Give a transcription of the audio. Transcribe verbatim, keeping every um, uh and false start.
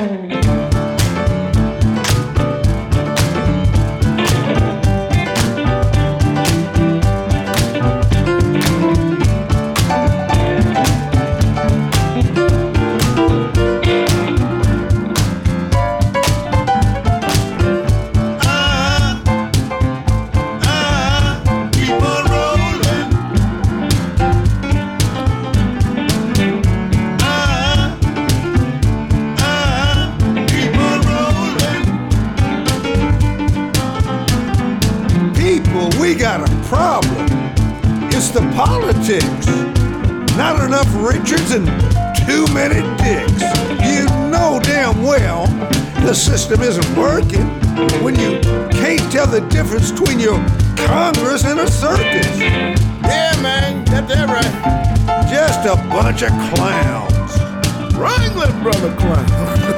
We got a problem. It's the politics. Not enough Richards and too many dicks. You know damn well the system isn't working when you can't tell the difference between your Congress and a circus. Yeah, man, got that right. Just a bunch of clowns. Wrangling, brother clown.